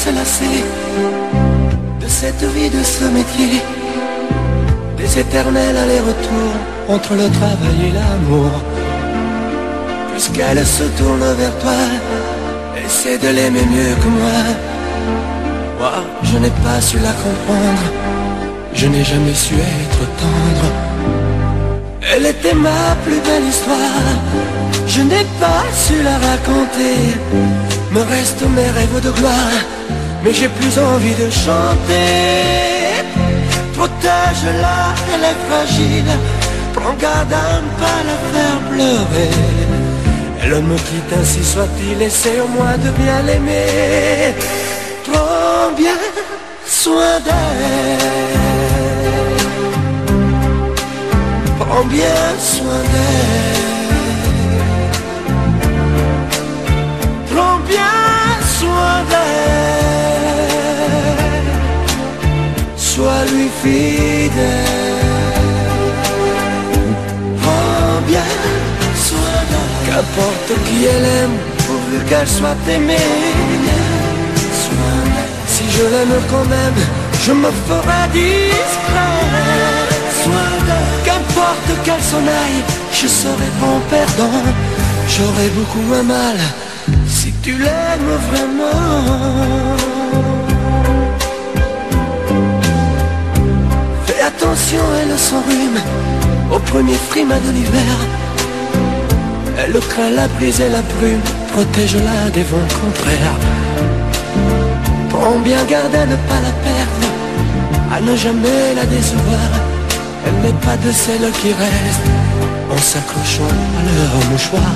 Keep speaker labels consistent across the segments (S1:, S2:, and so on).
S1: se lasser de cette vie, de ce métier, des éternels allers-retours entre le travail et l'amour. Puisqu'elle se tourne vers toi, essaie de l'aimer mieux que moi. Moi, je n'ai pas su la comprendre, je n'ai jamais su être tendre. Elle était ma plus belle histoire, je n'ai pas su la raconter. Me restent mes rêves de gloire, mais j'ai plus envie de chanter. Protège-la, elle est fragile, prends garde à ne pas la faire pleurer. Elle me quitte, ainsi soit-il, essaie au moins de bien l'aimer. Prends bien soin d'elle, prends bien soin d'elle, prends bien soin d'elle, sois lui fidèle. Prends bien soin d'elle, qu'importe qui elle aime, pourvu qu'elle soit aimée. Si je l'aime quand même, je me ferai discret. Qu'importe qu'elle s'en aille, je serai bon perdant. J'aurai beaucoup moins mal si tu l'aimes vraiment. Fais attention, elle s'enrhume au premier frima de l'hiver. Elle craint la brise et la brume, protège-la des vents contraires. Prends bien garde à ne pas la perdre, à ne jamais la décevoir. Elle n'est pas de celles qui restent en s'accrochant à leur mouchoir.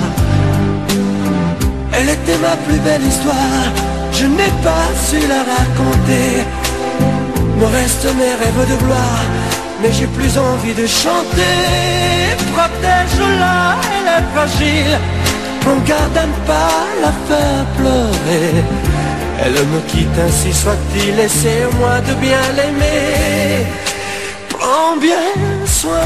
S1: Elle était ma plus belle histoire, je n'ai pas su la raconter. Me restent mes rêves de gloire, mais j'ai plus envie de chanter. Protège-la, elle est fragile, prends garde à ne pas la faire pleurer. Elle me quitte, ainsi soit-il, essaie au moins de bien l'aimer. Prends bien soin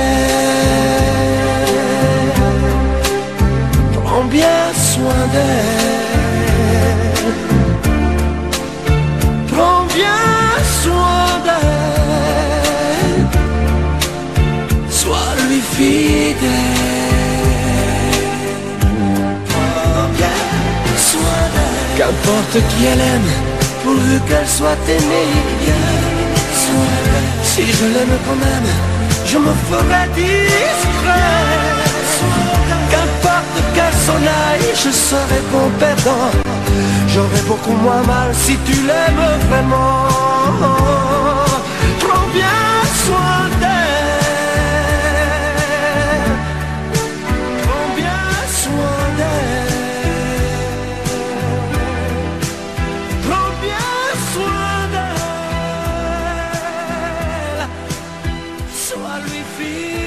S1: d'elle, prends bien soin d'elle, prends bien soin d'elle, sois lui fidèle. Prends bien soin d'elle, qu'importe qui elle aime, pourvu qu'elle soit aimée. Si je l'aime quand même, je me ferai discret. Qu'importe qu'elle s'en aille, je serai bon perdant. J'aurai beaucoup moins mal si tu l'aimes vraiment. Prends bien soin d'elle, prends bien soin d'elle, prends bien soin d'elle, sois lui fidèle.